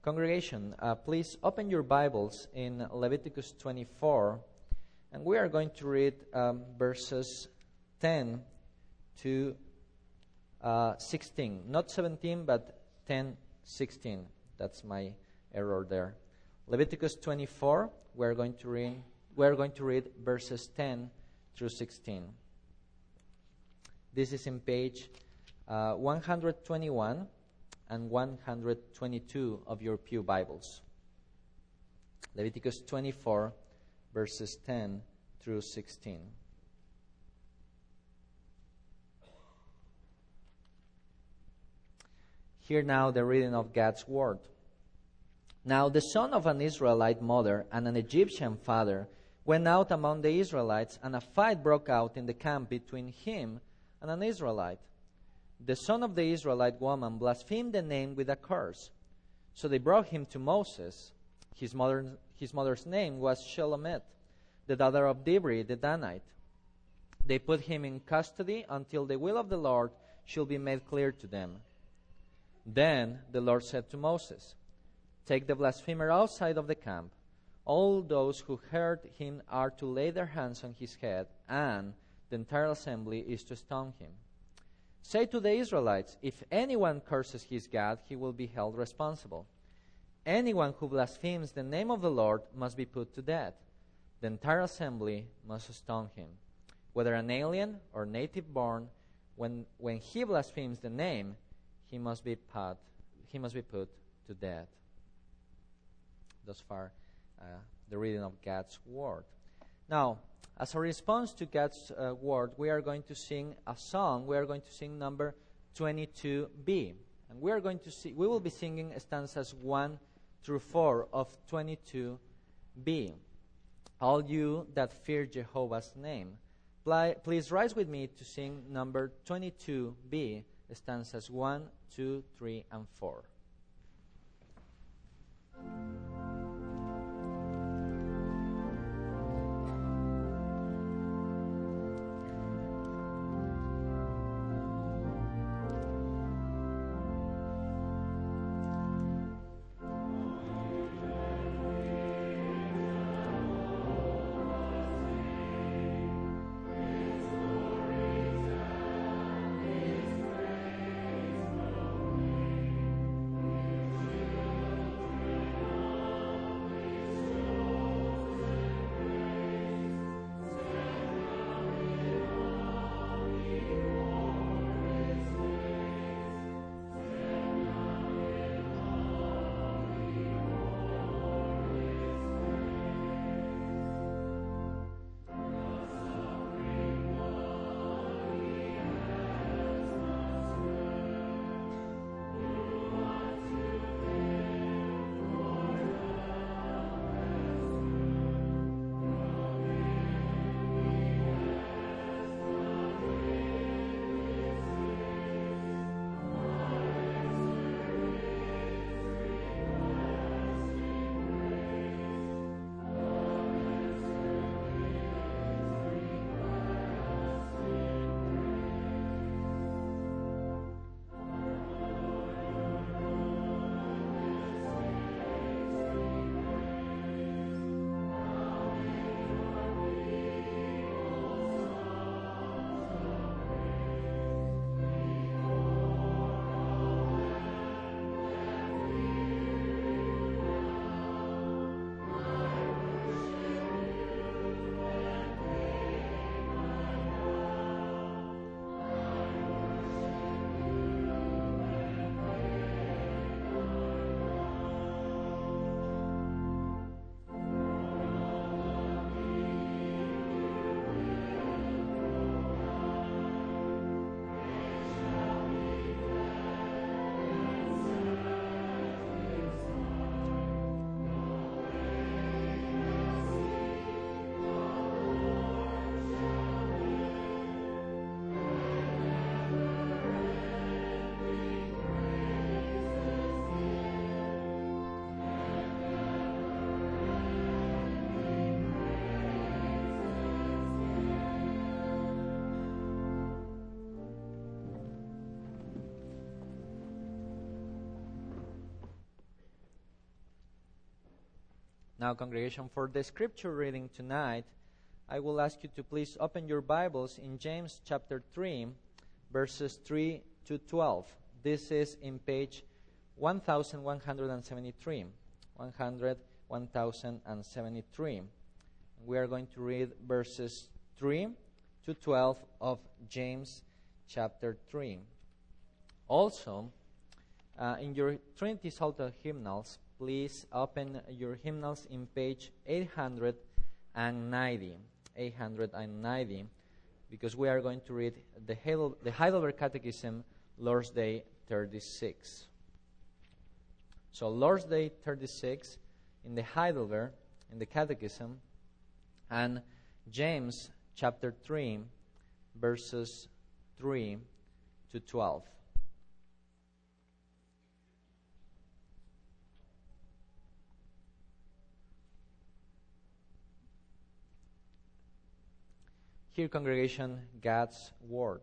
Congregation, please open your Bibles in Leviticus 24, and we are going to read verses 10 to 16. Not 17, but 10, 16. That's my error there. Leviticus 24, we are going to read verses 10 through 16. This is in page 121 and 122 of your pew Bibles. Leviticus 24, verses 10 through 16. Hear now the reading of God's word. Now the son of an Israelite mother and an Egyptian father went out among the Israelites, and a fight broke out in the camp between him and an Israelite. The son of the Israelite woman blasphemed the name with a curse. So they brought him to Moses. His mother's name was Shelomith, the daughter of Dibri the Danite. They put him in custody until the will of the Lord should be made clear to them. Then the Lord said to Moses, "Take the blasphemer outside of the camp. All those who heard him are to lay their hands on his head, and the entire assembly is to stone him. Say to the Israelites, if anyone curses his God, he will be held responsible. Anyone who blasphemes the name of the Lord must be put to death. The entire assembly must stone him. Whether an alien or native born, when he blasphemes the name, he must be put to death." Thus far, the reading of God's word. Now, as a response to God's word, we are going to sing a song. We are going to sing number 22b. And we will be singing stanzas 1 through 4 of 22b. All you that fear Jehovah's name, please rise with me to sing number 22b, stanzas 1, 2, 3, and 4. Now, congregation, for the scripture reading tonight, I will ask you to please open your Bibles in James chapter 3, verses 3 to 12. This is in page 1173. 1073. We are going to read verses 3 to 12 of James chapter 3. Also, in your Trinity Psalter hymnals, please open your hymnals in page 890. 890, because we are going to read the Heidelberg Catechism, Lord's Day 36. So, Lord's Day 36 in the Heidelberg, in the Catechism, and James chapter 3, verses 3 to 12. Hear, congregation, God's word.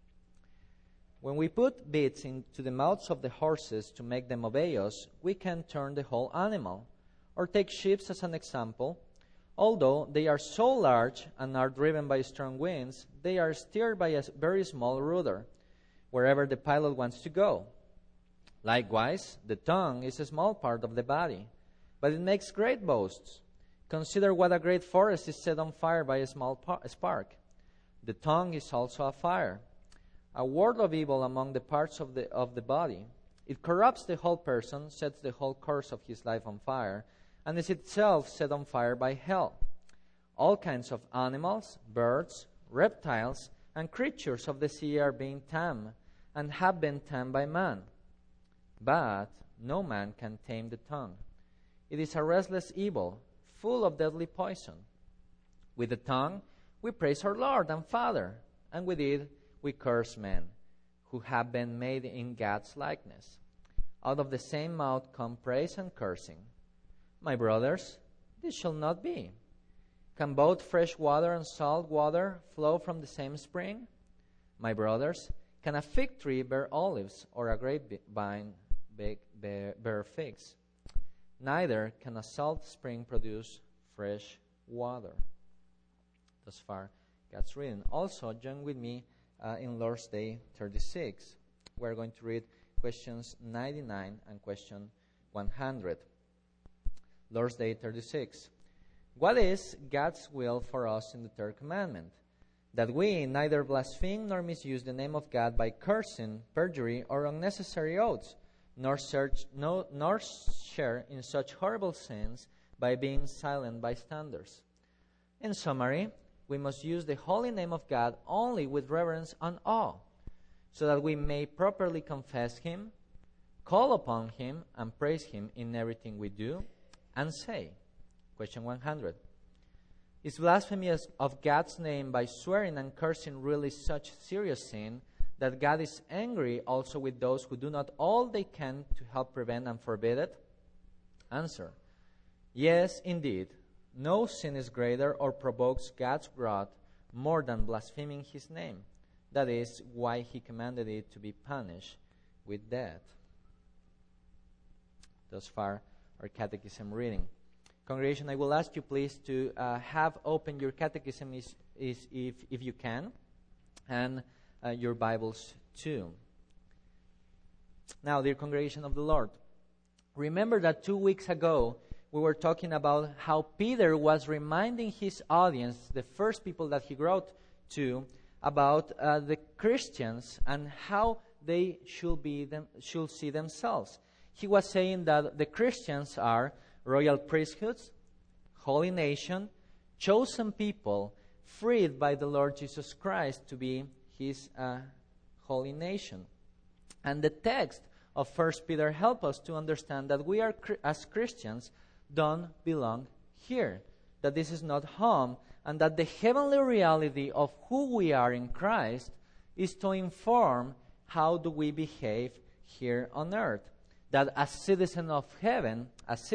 When we put bits into the mouths of the horses to make them obey us, we can turn the whole animal. Or take ships as an example. Although they are so large and are driven by strong winds, they are steered by a very small rudder, wherever the pilot wants to go. Likewise, the tongue is a small part of the body, but it makes great boasts. Consider what a great forest is set on fire by a small spark. The tongue is also a fire, a word of evil among the parts of the body. It corrupts the whole person, sets the whole course of his life on fire, and is itself set on fire by hell. All kinds of animals, birds, reptiles, and creatures of the sea are being tamed, and have been tamed by man. But no man can tame the tongue. It is a restless evil, full of deadly poison. With the tongue we praise our Lord and Father, and with it we curse men, who have been made in God's likeness. Out of the same mouth come praise and cursing. My brothers, this shall not be. Can both fresh water and salt water flow from the same spring? My brothers, can a fig tree bear olives, or a grapevine bear figs? Neither can a salt spring produce fresh water. Thus far, God's reading. Also, join with me in Lord's Day 36. We're going to read questions 99 and question 100. Lord's Day 36. What is God's will for us in the third commandment? That we neither blaspheme nor misuse the name of God by cursing, perjury, or unnecessary oaths, nor share in such horrible sins by being silent bystanders. In summary, we must use the holy name of God only with reverence and awe, so that we may properly confess Him, call upon Him, and praise Him in everything we do and say. Question 100. Is blasphemy of God's name by swearing and cursing really such serious sin that God is angry also with those who do not all they can to help prevent and forbid it? Answer. Yes, indeed. No sin is greater or provokes God's wrath more than blaspheming His name. That is why He commanded it to be punished with death. Thus far, our catechism reading. Congregation, I will ask you please to have open your catechism if you can, and your Bibles too. Now, dear congregation of the Lord, remember that 2 weeks ago we were talking about how Peter was reminding his audience, the first people that he wrote to, about the Christians and how they should see themselves. He was saying that the Christians are royal priesthoods, holy nation, chosen people, freed by the Lord Jesus Christ to be His holy nation. And the text of 1 Peter helps us to understand that we are, as Christians, don't belong here, that this is not home, and that the heavenly reality of who we are in Christ is to inform how do we behave here on earth. That as citizens of heaven,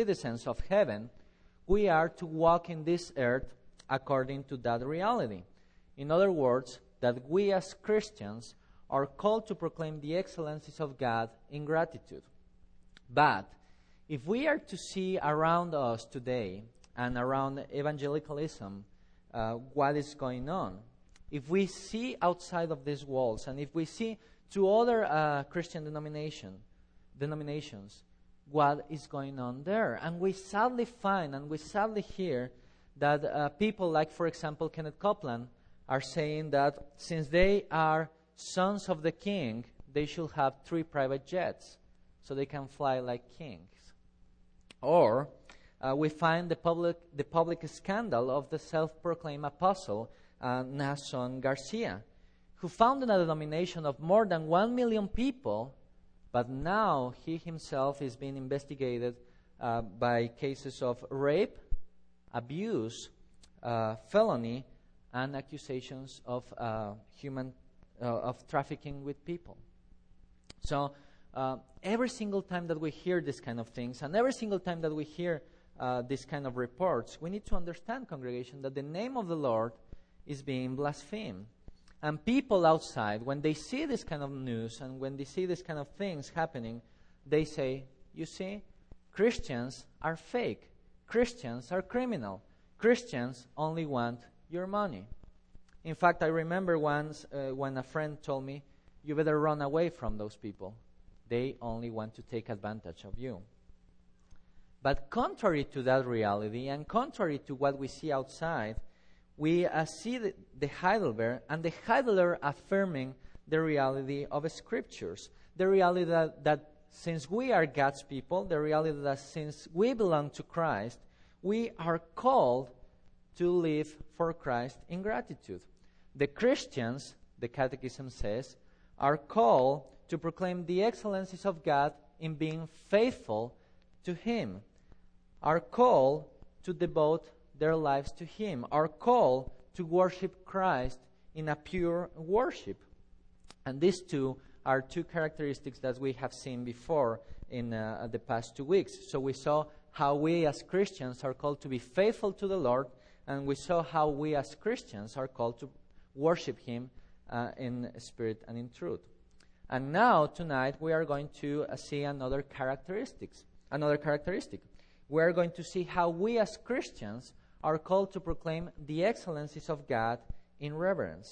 we are to walk in this earth according to that reality. In other words, that we as Christians are called to proclaim the excellencies of God in gratitude. But if we are to see around us today and around evangelicalism, what is going on. If we see outside of these walls, and if we see to other Christian denominations, what is going on there, and we sadly find and we sadly hear that people like, for example, Kenneth Copeland are saying that since they are sons of the king, they should have 3 private jets so they can fly like kings. Or we find the public scandal of the self-proclaimed apostle Nason Garcia, who founded a denomination of more than 1 million people, but now he himself is being investigated by cases of rape, abuse, felony, and accusations of trafficking with people. So every single time that we hear this kind of things, and every single time that we hear this kind of reports, we need to understand, congregation, that the name of the Lord is being blasphemed. And people outside, when they see this kind of news and when they see this kind of things happening, they say, you see, Christians are fake. Christians are criminal. Christians only want your money. In fact, I remember once when a friend told me, you better run away from those people. They only want to take advantage of you. But contrary to that reality, and contrary to what we see outside, we see the Heidelberg, and the Heidelberg affirming the reality of Scriptures. The reality that since we are God's people, the reality that since we belong to Christ, we are called to live for Christ in gratitude. The Christians, the Catechism says, are called to proclaim the excellencies of God in being faithful to Him, are called to devote their lives to Him, are called to worship Christ in a pure worship. And these two are 2 characteristics that we have seen before in the past 2 weeks. So we saw how we as Christians are called to be faithful to the Lord, and we saw how we as Christians are called to worship Him in spirit and in truth. And now, tonight, we are going to see another characteristic. We are going to see how we as Christians are called to proclaim the excellencies of God in reverence.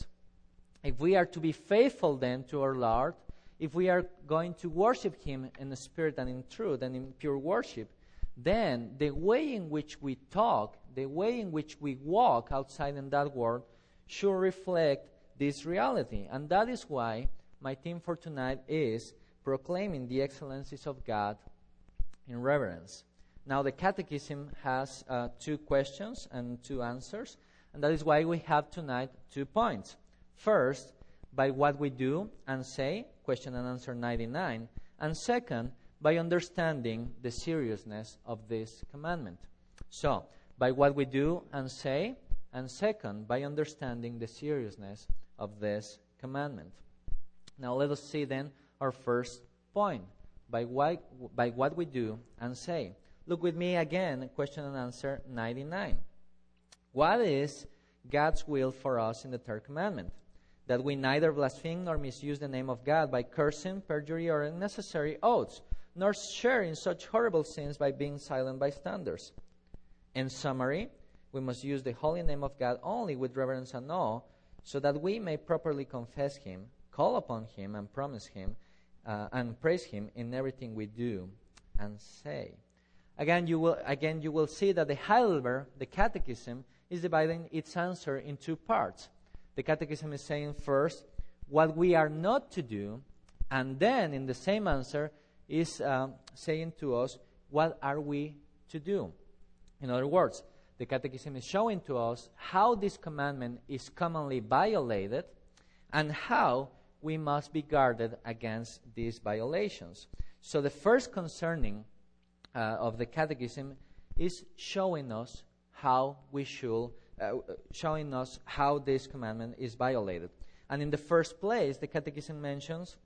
If we are to be faithful then to our Lord, if we are going to worship Him in the spirit and in truth and in pure worship, then the way in which we talk, the way in which we walk outside in that world should reflect this reality. And that is why my theme for tonight is proclaiming the excellencies of God in reverence. Now, the Catechism has 2 questions and 2 answers, and that is why we have tonight 2 points. First, by what we do and say, question and answer 99, and second, by understanding the seriousness of this commandment. So, by what we do and say, and second, by understanding the seriousness of this commandment. Now, let us see then our first point, by what we do and say. Look with me again, question and answer 99. What is God's will for us in the 3rd commandment? That we neither blaspheme nor misuse the name of God by cursing, perjury, or unnecessary oaths, nor share in such horrible sins by being silent bystanders. In summary, we must use the holy name of God only with reverence and awe, so that we may properly confess Him, call upon Him, and promise Him, and praise Him in everything we do and say. Again, you will see that the Heidelberg, the Catechism, is dividing its answer in 2 parts. The Catechism is saying first what we are not to do, and then in the same answer is saying to us what are we to do. In other words, the Catechism is showing to us how this commandment is commonly violated and how we must be guarded against these violations. So the first concerning of the Catechism is showing us how we should, showing us how this commandment is violated. And in the first place, the Catechism mentions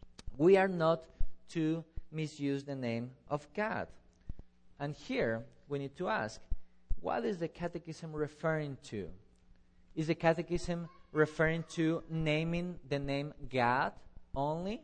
we are not to misuse the name of God. And here we need to ask, what is the Catechism referring to? Is the Catechism referring to naming the name God only?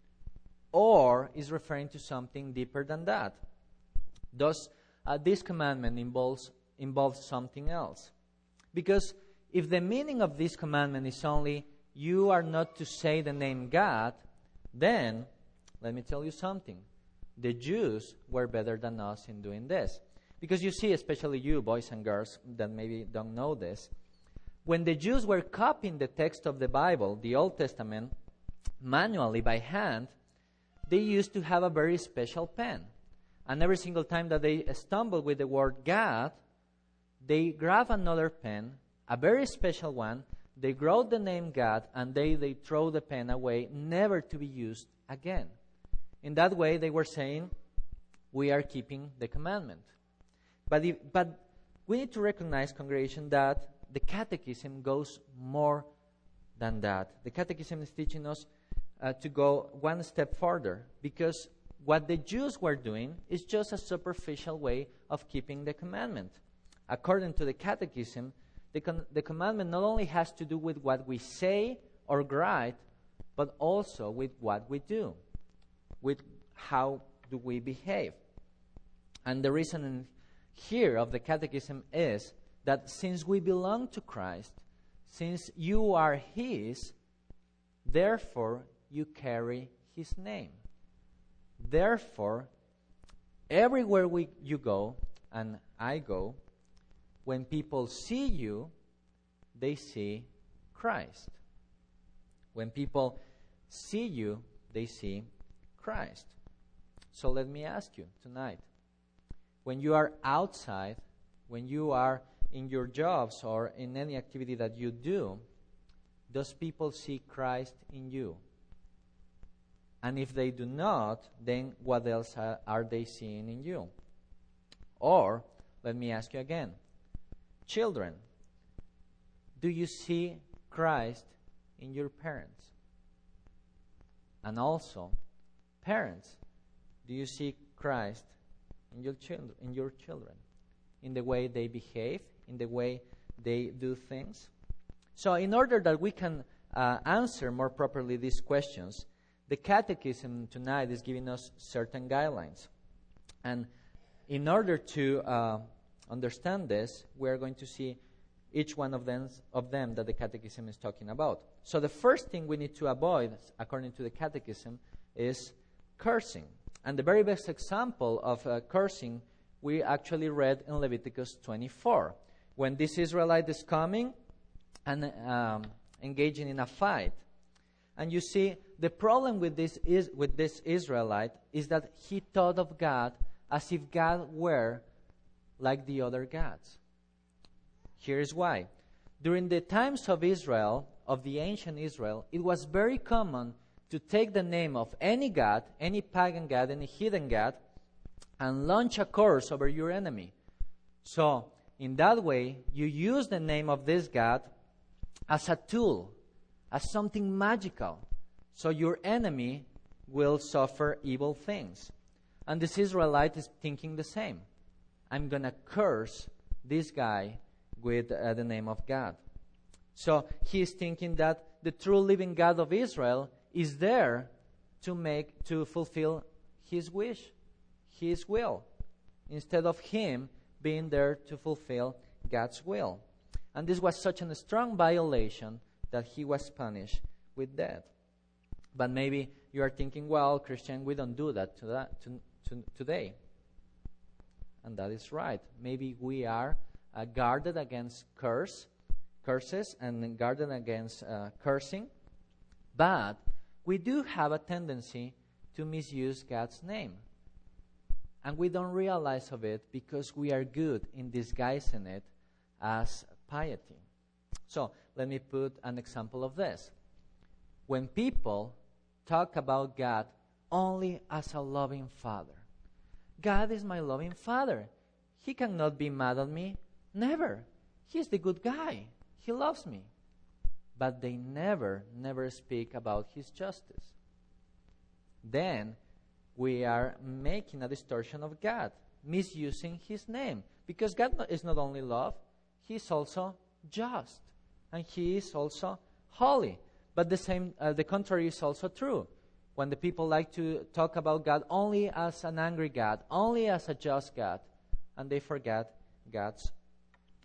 Or is referring to something deeper than that? Thus, this commandment involves involves something else. Because if the meaning of this commandment is only, you are not to say the name God, then, let me tell you something. The Jews were better than us in doing this. Because you see, especially you, boys and girls, that maybe don't know this, when the Jews were copying the text of the Bible, the Old Testament, manually by hand, they used to have a very special pen. And every single time that they stumbled with the word God, they grab another pen, a very special one, they wrote the name God, and they throw the pen away, never to be used again. In that way, they were saying, we are keeping the commandment. But we need to recognize, congregation, that the Catechism goes more than that. The Catechism is teaching us to go one step further, because what the Jews were doing is just a superficial way of keeping the commandment. According to the Catechism, the commandment not only has to do with what we say or write, but also with what we do, with how do we behave. And the reason here of the Catechism is that since we belong to Christ, since you are His, therefore you carry His name. Therefore, everywhere you go, and I go, when people see you, they see Christ. When people see you, they see Christ. So let me ask you tonight, when you are outside, when you are in your jobs or in any activity that you do, does people see Christ in you? And if they do not, then what else are they seeing in you? Or, let me ask you again, children, do you see Christ in your parents? And also, parents, do you see Christ in your children? In the way they behave, in the way they do things? So in order that we can answer more properly these questions, the Catechism tonight is giving us certain guidelines. And in order to understand this, we are going to see each one of them that the Catechism is talking about. So the first thing we need to avoid, according to the Catechism, is cursing. And the very best example of cursing we actually read in Leviticus 24, when this Israelite is coming and engaging in a fight. And you see, the problem with this Israelite is that he thought of God as if God were like the other gods. Here's why. During the times of Israel, of the ancient Israel, it was very common to take the name of any god, any pagan god, any heathen god, and launch a curse over your enemy. So, in that way, you use the name of this god as a tool, as something magical. So your enemy will suffer evil things. And this Israelite is thinking the same. I'm going to curse this guy with the name of God. So he is thinking that the true living God of Israel is there to fulfill his wish, his will, instead of him being there to fulfill God's will. And this was such a strong violation that he was punished with death. But maybe you are thinking, well, Christian, we don't do that today. And that is right. Maybe we are guarded against curses and guarded against cursing. But we do have a tendency to misuse God's name. And we don't realize of it because we are good in disguising it as piety. So, let me put an example of this. When people talk about God only as a loving Father, God is my loving Father. He cannot be mad at me. Never. He's the good guy. He loves me. But they never speak about His justice. Then we are making a distortion of God, misusing His name. Because God is not only love, He is also just. And He is also holy. But the contrary is also true. When the people like to talk about God only as an angry God, only as a just God, and they forget God's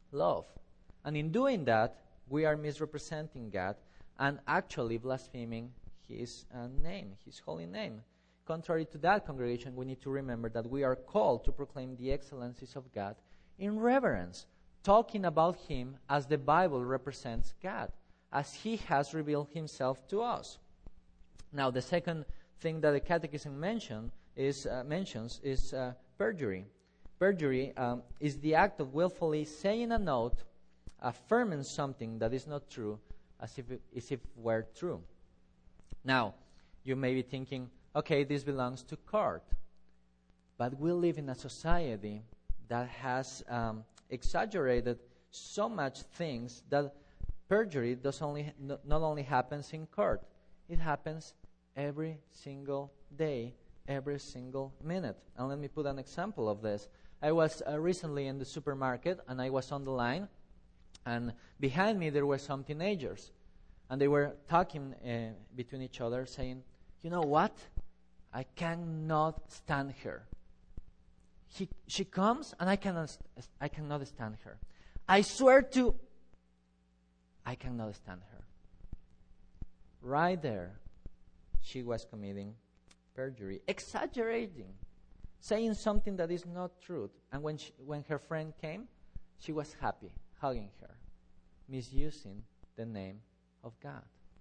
love. And in doing that, we are misrepresenting God and actually blaspheming His name, His holy name. Contrary to that, congregation, we need to remember that we are called to proclaim the excellencies of God in reverence, talking about Him as the Bible represents God, as He has revealed Himself to us. Now, the second thing that the Catechism mentions is perjury. Perjury is the act of willfully saying an oath, affirming something that is not true, as if it were true. Now, you may be thinking, okay, this belongs to court. But we live in a society that has exaggerated so much things that perjury not only happens in court, it happens every single day, every single minute. And let me put an example of this. I was recently in the supermarket, and I was on the line, and behind me there were some teenagers. And they were talking between each other, saying, you know what? I cannot stand her. She comes, and I cannot stand her. I swear to, I cannot stand her. Right there, she was committing perjury, exaggerating, saying something that is not true. And when her friend came, she was happy, hugging her, misusing the name of God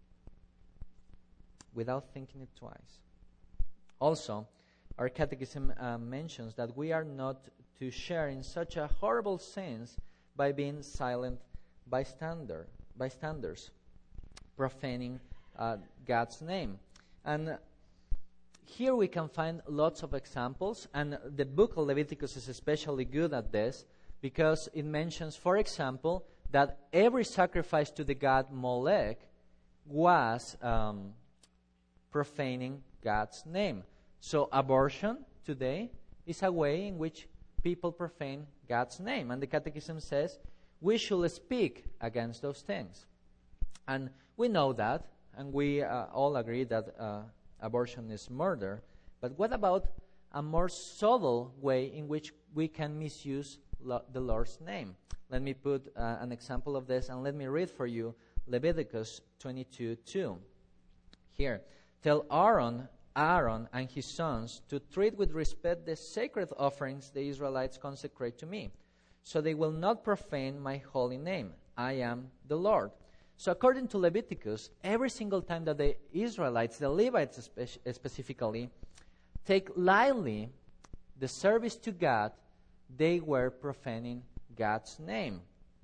without thinking it twice. Also, our catechism mentions that we are not to share in such a horrible sins by being silent bystanders, profaning God's name. And here we can find lots of examples, and the book of Leviticus is especially good at this because it mentions, for example, that every sacrifice to the god Molech was profaning God's name. So abortion today is a way in which people profane God's name. And the Catechism says we should speak against those things. And we know that, and we all agree that abortion is murder. But what about a more subtle way in which we can misuse the Lord's name? Let me put an example of this, and let me read for you Leviticus 22:2. Here, tell Aaron and his sons to treat with respect the sacred offerings the Israelites consecrate to me, so they will not profane my holy name. I am the Lord. So according to Leviticus, every single time that the Israelites, the Levites specifically, take lightly the service to God, they were profaning God's name.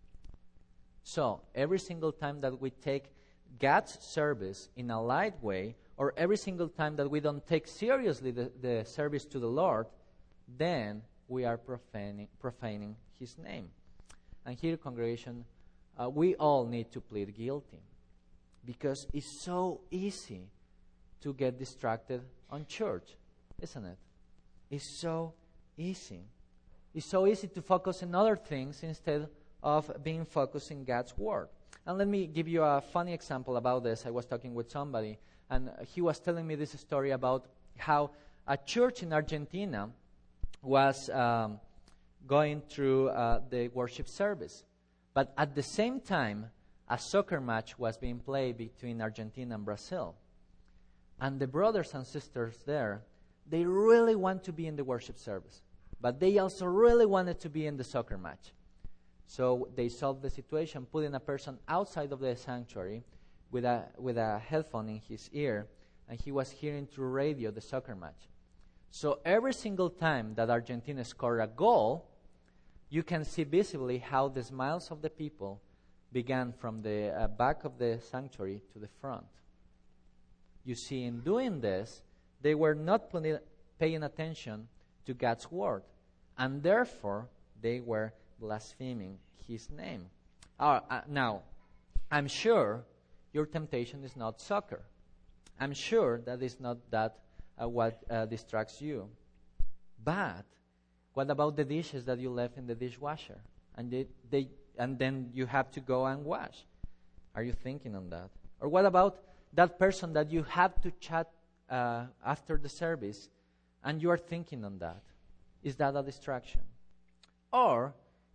So every single time that we take God's service in a light way, or every single time that we don't take seriously the service to the Lord, then we are profaning His name. And here, congregation, we all need to plead guilty, because it's so easy to get distracted on church, isn't it? It's so easy. It's so easy to focus on other things instead of being focused in God's Word. And let me give you a funny example about this. I was talking with somebody, and he was telling me this story about how a church in Argentina was going through the worship service. But at the same time, a soccer match was being played between Argentina and Brazil. And the brothers and sisters there, they really want to be in the worship service, but they also really wanted to be in the soccer match. So they solved the situation, putting a person outside of the sanctuary with a headphone in his ear, and he was hearing through radio the soccer match. So every single time that Argentina scored a goal, you can see visibly how the smiles of the people began from the back of the sanctuary to the front. You see, in doing this, they were not paying attention to God's word, and therefore they were blaspheming His name. Now, I'm sure your temptation is not soccer. I'm sure that is not that what distracts you. But what about the dishes that you left in the dishwasher, and then you have to go and wash? Are you thinking on that? Or what about that person that you have to chat after the service, and you are thinking on that? Is that a distraction? Or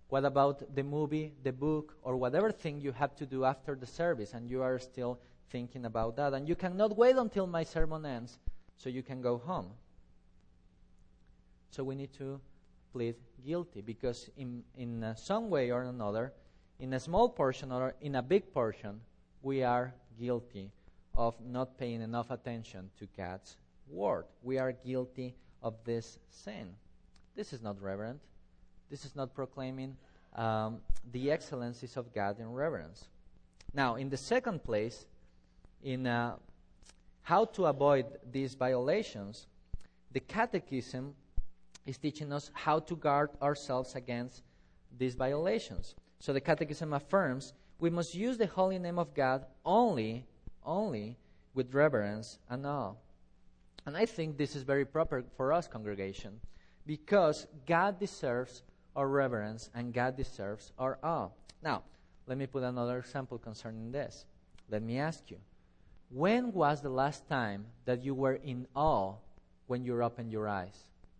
What about the movie, the book, or whatever thing you have to do after the service, and you are still thinking about that, and you cannot wait until my sermon ends so you can go home? So we need to plead guilty, because in some way or another, in a small portion or in a big portion, we are guilty of not paying enough attention to God's word. We are guilty of this sin. This is not reverent. This is not proclaiming the excellencies of God in reverence. Now, in the second place, in how to avoid these violations, the Catechism is teaching us how to guard ourselves against these violations. So the Catechism affirms we must use the holy name of God only with reverence and awe. And I think this is very proper for us, congregation, because God deserves our reverence and God deserves our awe. Now, let me put another example concerning this. Let me ask you, when was the last time that you were in awe when you opened your eyes?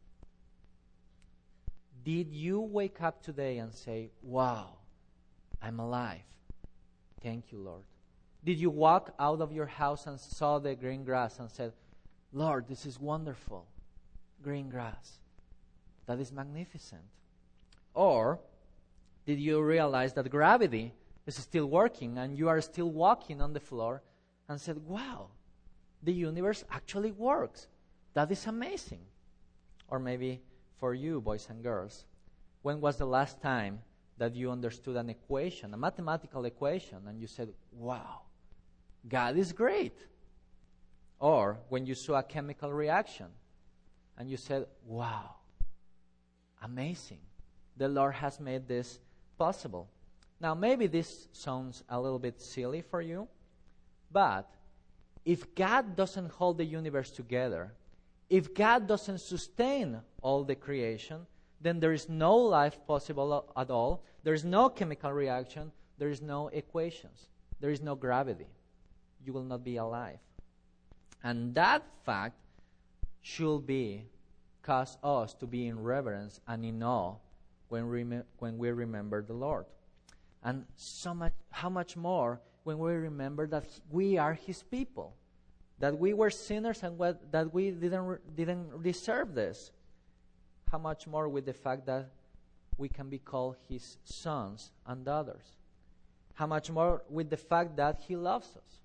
Did you wake up today and say, wow, I'm alive? Thank you, Lord. Did you walk out of your house and saw the green grass and said, Lord, this is wonderful, green grass. That is magnificent. Or did you realize that gravity is still working and you are still walking on the floor and said, wow, the universe actually works. That is amazing. Or maybe for you, boys and girls, when was the last time that you understood an equation, a mathematical equation, and you said, wow, God is great? Or when you saw a chemical reaction and you said, wow, amazing. The Lord has made this possible. Now, maybe this sounds a little bit silly for you, but if God doesn't hold the universe together, if God doesn't sustain all the creation, then there is no life possible at all. There is no chemical reaction. There is no equations. There is no gravity. You will not be alive. And that fact should cause us to be in reverence and in awe when we remember the Lord. And how much more when we remember that we are His people, that we were sinners and that we didn't deserve this. How much more with the fact that we can be called His sons and daughters. How much more with the fact that He loves us,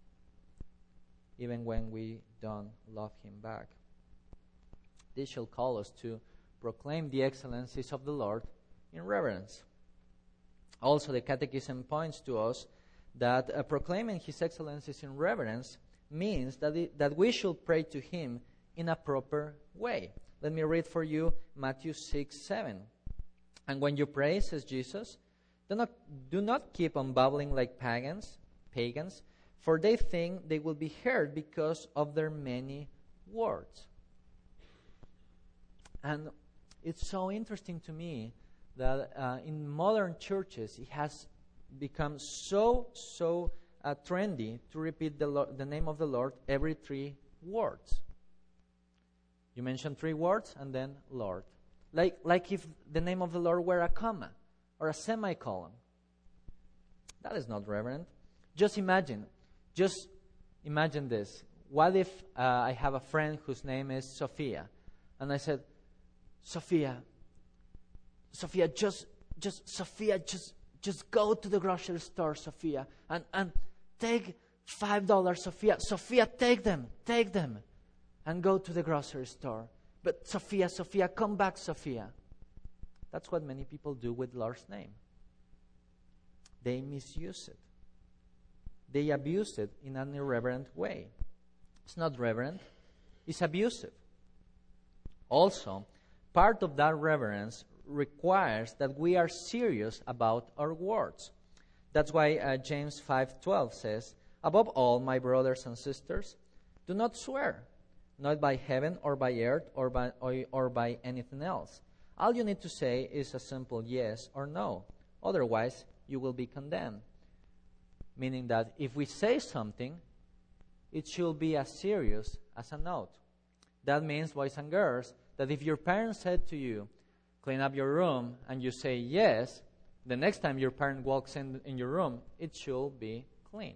even when we don't love Him back. This shall call us to proclaim the excellencies of the Lord in reverence. Also, the Catechism points to us that proclaiming His excellencies in reverence means that we should pray to Him in a proper way. Let me read for you Matthew 6:7. And when you pray, says Jesus, do not keep on babbling like pagans, for they think they will be heard because of their many words. And it's so interesting to me that in modern churches, it has become so trendy to repeat the name of the Lord every 3 words. You mention 3 words and then Lord. Like if the name of the Lord were a comma or a semicolon. That is not reverent. Just imagine this. What if I have a friend whose name is Sophia, and I said, Sophia, just go to the grocery store, Sophia, and take $5, Sophia. Sophia, take them, and go to the grocery store. But Sophia, come back, Sophia. That's what many people do with Lord's name. They misuse it. They abuse it in an irreverent way. It's not reverent. It's abusive. Also, part of that reverence requires that we are serious about our words. That's why James 5:12 says, above all, my brothers and sisters, do not swear, not by heaven or by earth or by anything else. All you need to say is a simple yes or no. Otherwise, you will be condemned. Meaning that if we say something, it should be as serious as a note. That means, boys and girls, that if your parents said to you, clean up your room, and you say yes, the next time your parent walks in your room, it should be clean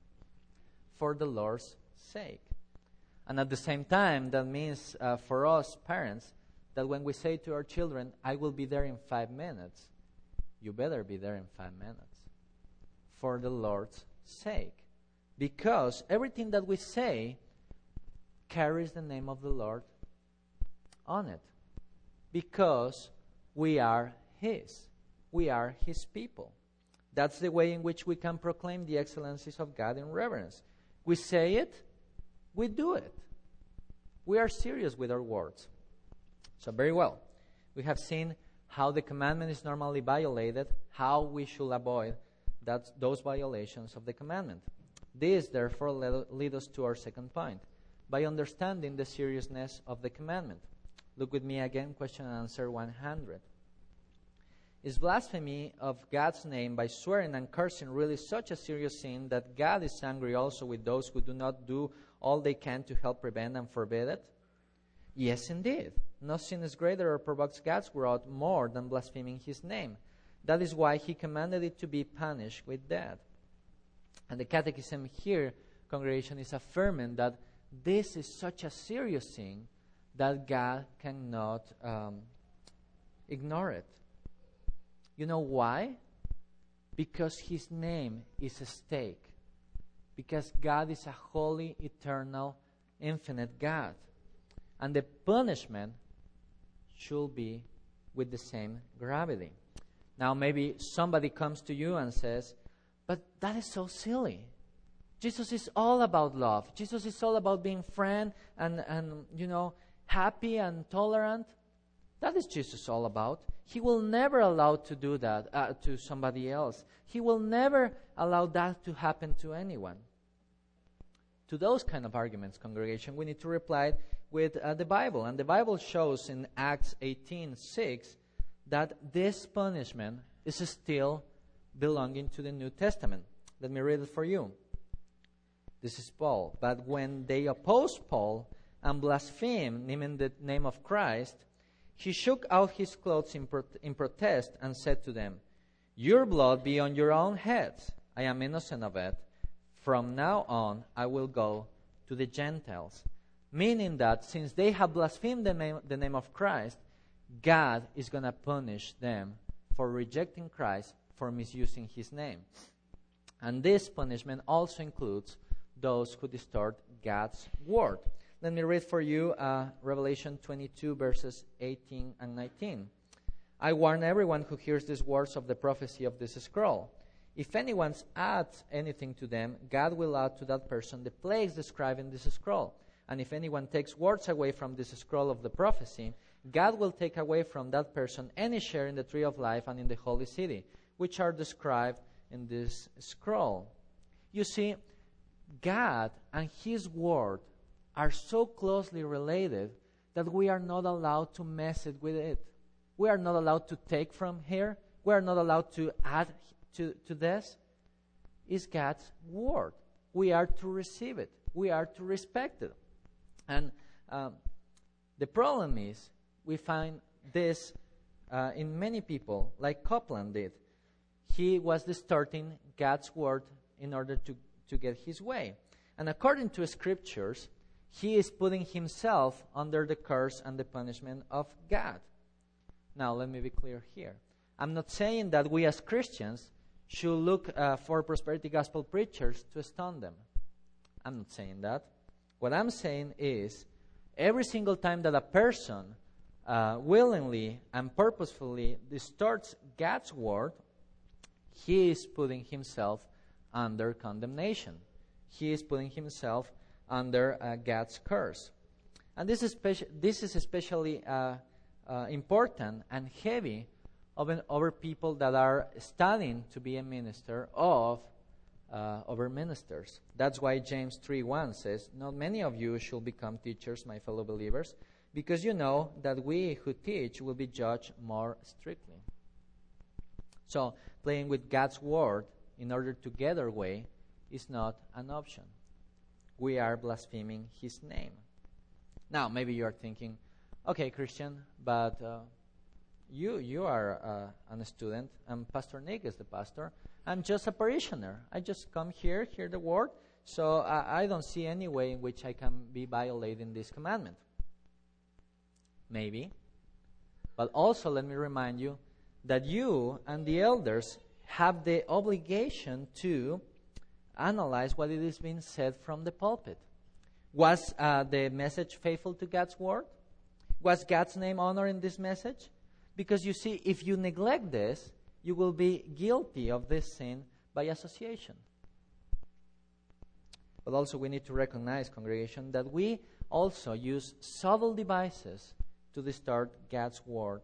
for the Lord's sake. And at the same time, that means for us parents that when we say to our children, I will be there in 5 minutes, you better be there in 5 minutes for the Lord's sake. Because everything that we say carries the name of the Lord on it. Because we are His. We are His people. That's the way in which we can proclaim the excellencies of God in reverence. We say it, we do it. We are serious with our words. So very well. We have seen how the commandment is normally violated, how we should avoid those violations of the commandment. This, therefore, leads us to our second point, by understanding the seriousness of the commandment. Look with me again, question and answer 100. Is blasphemy of God's name by swearing and cursing really such a serious sin that God is angry also with those who do not do all they can to help prevent and forbid it? Yes, indeed. No sin is greater or provokes God's wrath more than blaspheming His name. That is why He commanded it to be punished with death. And the Catechism here, congregation, is affirming that this is such a serious sin that God cannot ignore it. You know why? Because His name is at stake. Because God is a holy, eternal, infinite God. And the punishment should be with the same gravity. Now maybe somebody comes to you and says, but that is so silly. Jesus is all about love. Jesus is all about being friend and happy and tolerant. That is Jesus all about. He will never allow to do that to somebody else. He will never allow that to happen to anyone. To those kind of arguments, congregation, we need to reply with the Bible. And the Bible shows in Acts 18:6 that this punishment is still belonging to the New Testament. Let me read it for you. This is Paul. But when they opposed Paul and blasphemed naming the name of Christ, he shook out his clothes in protest and said to them, your blood be on your own heads. I am innocent of it. From now on, I will go to the Gentiles. Meaning that since they have blasphemed the name of Christ, God is going to punish them for rejecting Christ, for misusing His name. And this punishment also includes those who distort God's word. Let me read for you Revelation 22, verses 18 and 19. I warn everyone who hears these words of the prophecy of this scroll. If anyone adds anything to them, God will add to that person the plagues described in this scroll. And if anyone takes words away from this scroll of the prophecy, God will take away from that person any share in the tree of life and in the holy city, which are described in this scroll. You see, God and His word are so closely related that we are not allowed to mess it with it. We are not allowed to take from here. We are not allowed to add to this. It's God's word. We are to receive it. We are to respect it. And the problem is we find this in many people, like Copeland did. He was distorting God's word in order to get his way. And according to scriptures, he is putting himself under the curse and the punishment of God. Now, let me be clear here. I'm not saying that we as Christians should look for prosperity gospel preachers to stone them. I'm not saying that. What I'm saying is, every single time that a person willingly and purposefully distorts God's word, he is putting himself under condemnation. He is putting himself under God's curse. And this is especially important and heavy over people that are studying to be a minister over ministers. That's why James 3:1 says, not many of you should become teachers, my fellow believers, because you know that we who teach will be judged more strictly. So, playing with God's word in order to get our way is not an option. We are blaspheming His name. Now, maybe you are thinking, okay, Christian, but You are a student, and Pastor Nick is the pastor. I'm just a parishioner. I just come here, hear the word, so I don't see any way in which I can be violating this commandment. Maybe. But also, let me remind you that you and the elders have the obligation to analyze what it is being said from the pulpit. Was the message faithful to God's word? Was God's name honored in this message? Because you see, if you neglect this, you will be guilty of this sin by association. But also we need to recognize, congregation, that we also use subtle devices to distort God's word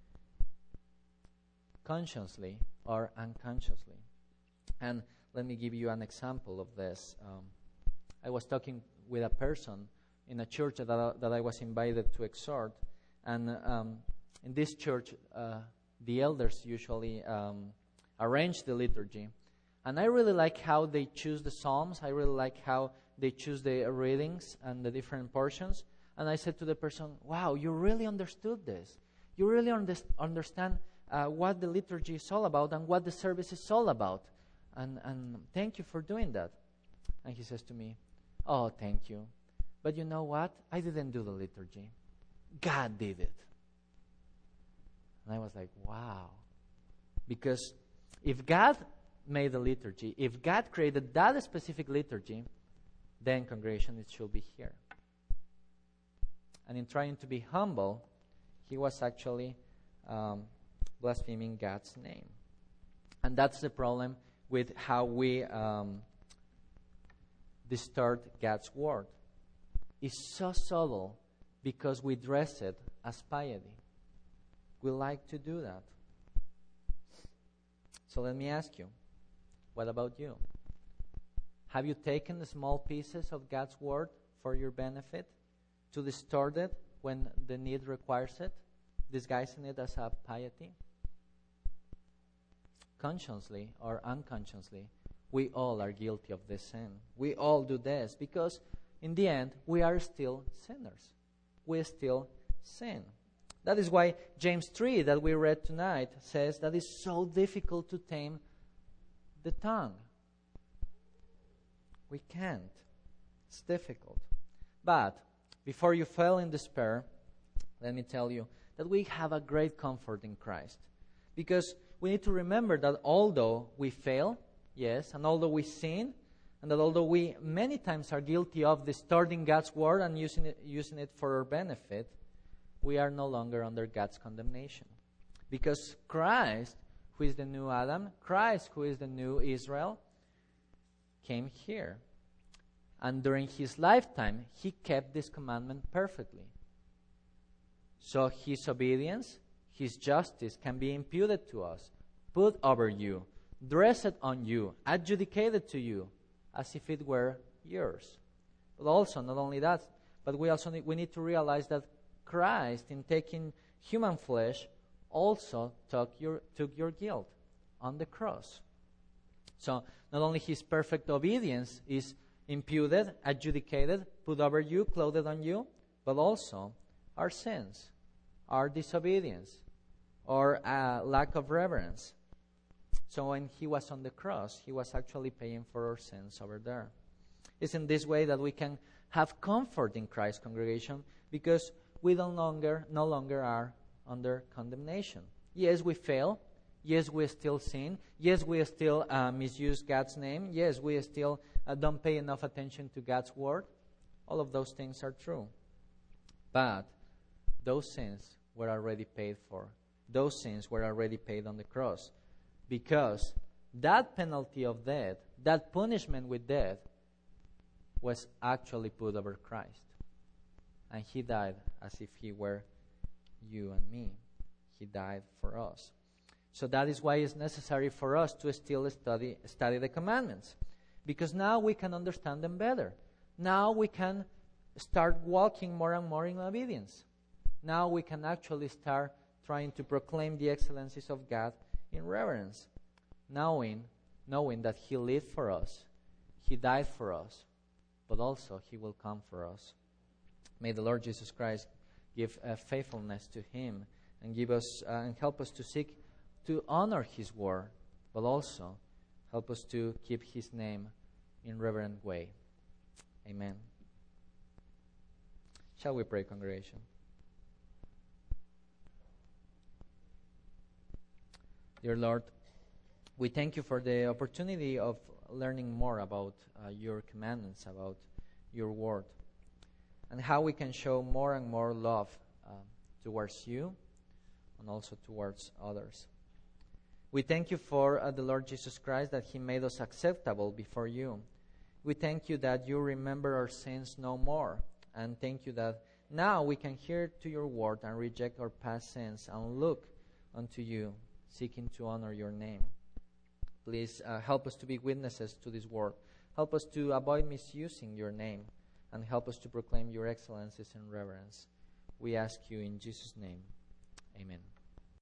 consciously or unconsciously. And let me give you an example of this. I was talking with a person in a church that I was invited to exhort, and in this church, the elders usually arrange the liturgy. And I really like how they choose the psalms. I really like how they choose the readings and the different portions. And I said to the person, wow, you really understood this. You really understand what the liturgy is all about and what the service is all about. And thank you for doing that. And he says to me, oh, thank you. But you know what? I didn't do the liturgy. God did it. And I was like, wow. Because if God made the liturgy, if God created that specific liturgy, then, congregation, it should be here. And in trying to be humble, he was actually blaspheming God's name. And that's the problem with how we distort God's word. It's so subtle because we dress it as piety. We like to do that. So let me ask you, what about you? Have you taken the small pieces of God's word for your benefit to distort it when the need requires it, disguising it as a piety? Consciously or unconsciously, we all are guilty of this sin. We all do this because in the end, we are still sinners. We still sin. That is why James 3 that we read tonight says that it's so difficult to tame the tongue. We can't. It's difficult. But before you fall in despair, let me tell you that we have a great comfort in Christ. Because we need to remember that although we fail, yes, and although we sin, and that although we many times are guilty of distorting God's word and using it for our benefit, we are no longer under God's condemnation. Because Christ, who is the new Adam, Christ, who is the new Israel, came here. And during his lifetime, he kept this commandment perfectly. So his obedience, his justice can be imputed to us, put over you, dressed on you, adjudicated to you, as if it were yours. But also, not only that, but we need to realize that Christ, in taking human flesh, also took your guilt on the cross. So not only his perfect obedience is imputed, adjudicated, put over you, clothed on you, but also our sins, our disobedience, or lack of reverence. So when he was on the cross, he was actually paying for our sins over there. It's in this way that we can have comfort in Christ's congregation, because we no longer are under condemnation. Yes, we fail. Yes, we still sin. Yes, we still misuse God's name. Yes, we still don't pay enough attention to God's word. All of those things are true. But those sins were already paid for. Those sins were already paid on the cross. Because that penalty of death, that punishment with death, was actually put over Christ. And he died as if he were you and me. He died for us. So that is why it's necessary for us to still study the commandments. Because now we can understand them better. Now we can start walking more and more in obedience. Now we can actually start trying to proclaim the excellencies of God in reverence. Knowing that he lived for us, he died for us, but also he will come for us. May the Lord Jesus Christ give faithfulness to him and give us and help us to seek to honor His word, but also help us to keep His name in reverent way. Amen. Shall we pray, congregation? Dear Lord, we thank you for the opportunity of learning more about your commandments, about your word, and how we can show more and more love towards you and also towards others. We thank you for the Lord Jesus Christ, that He made us acceptable before you. We thank you that you remember our sins no more, and thank you that now we can hear to your word and reject our past sins and look unto you, seeking to honor your name. Please help us to be witnesses to this word. Help us to avoid misusing your name, and help us to proclaim your excellencies and reverence. We ask you in Jesus' name. Amen.